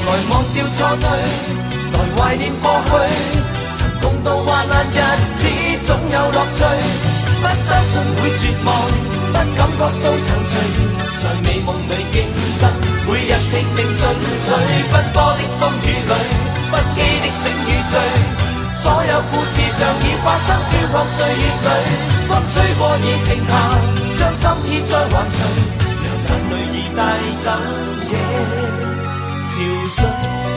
來忘掉錯對，來懷念過去。曾共度患難日子，總有樂趣。不相信會絕望，不感覺到躊躇，在美夢裏競爭，每日拼命進取。奔波的風雨裏，不羈的醒與醉，所有故事像已發生，飄泊歲月裏。風吹過已靜下，將心意再還誰？讓眼淚已帶走夜潮水。